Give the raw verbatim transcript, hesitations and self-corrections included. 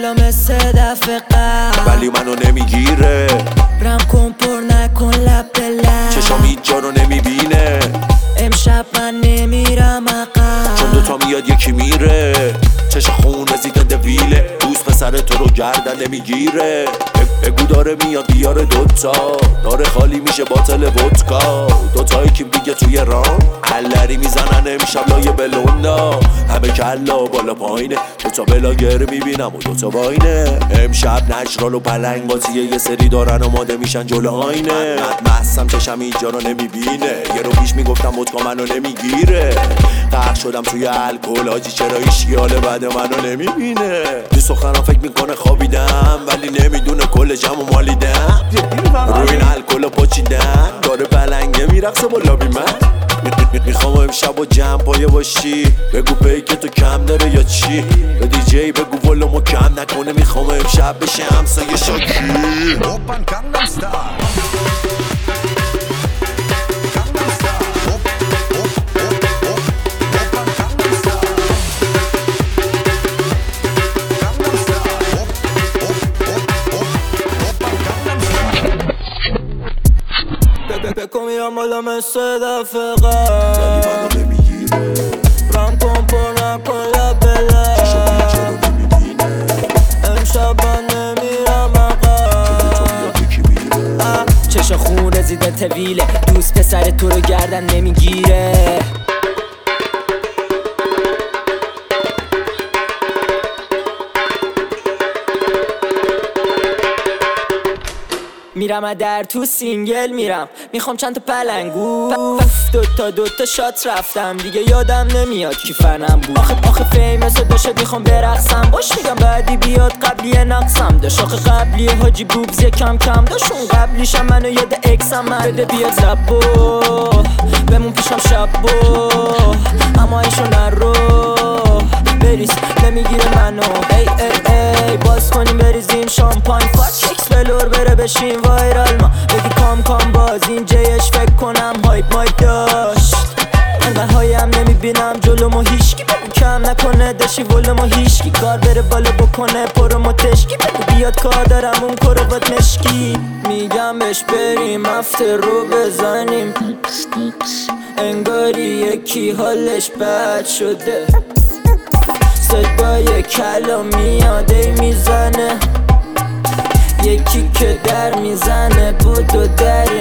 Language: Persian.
بالا مثل دفعه قبل ولی منو نمیگیره. رم کن پر نکن لب به لب، چشام هیچ جا رو نمیبینه. امشب من نمیرم عقب چون دوتا میاد یکی میره. چش خون زیده دویله، دوست پسر تو رو گردن نمیگیره. بگو داره میاد بیاره دوتا، داره خالی میشه باتل ودکا. دوتایی که دیگه توی رام علری میزنن امشب لای بلوندا. همه کلا بالا پایینه، دوتا بلاگر میبینم و دوتا باینه. امشب نجرال و پلنگ بازیه، یه سری دارن آماده میشن جلو آینه. محسم چشم اینجا رو نمیبینه، یه رو پیش میگفتم ودکا منو نمیگیره. غرق شدم توی الکل آجی، چرا ایشیال بعد منو نمیبینه. تو سخنم فکر میکنه خوابیدم، ولی نمیدونه کل جمع مالیدم. روی این الکل پاچیدم، داره پلنگه میرقصه با لابی من. میخوام امشب با جمع پایه باشی، بگو پیک تو کم داره یا چی. به دی جی بگو ولومو کم نکنه، میخوام امشب بشه همسایه شاکی. بکن میرم بالا مثل دفعه قبل، ولی منو نمیگیره. رم کن پر نکن لب به لب، امشب من نمیرم عقب. چش خون رزیده طویله، دوست پسر تو رو گردن نمیگیره. میرم در تو سینگل میرم، میخوام چند تا پلنگو. دوتا دوتا شات رفتم دیگه یادم نمیاد کی فنم بود. آخه آخه فیمس داشت میخوام برقصم، باش میگم بعدی بیاد قبلی نقصم داشت. آخه قبلی حاجی بوبز کم کم داشت، اون قبلیشم منو یاد اکسم. من بده بیاد زبو بمون پیشم شبو، اما ایشو نرو بریز نمیگیره منو. ای ای ای باز کنیم بریزیم شامپاین، فاک اکس بلور بره بشین وایرال. ما بگی کام کام باز این جیش فکر کنم هایپ مایپ داشت. انقدر هایم نمیبینم جلومو هیشکی، بگو کم نکنه داشی ولومو هیشکی. کار بره بالا بکنه پرومو تشکی، بگو بیاد کار دارم اون کروات مشکی. میگم بهش بریم هفته رو بزنیم، انگاری یکی حالش بد شده. صدای کلام میاده میزنه، یکی که در میزنه بودو در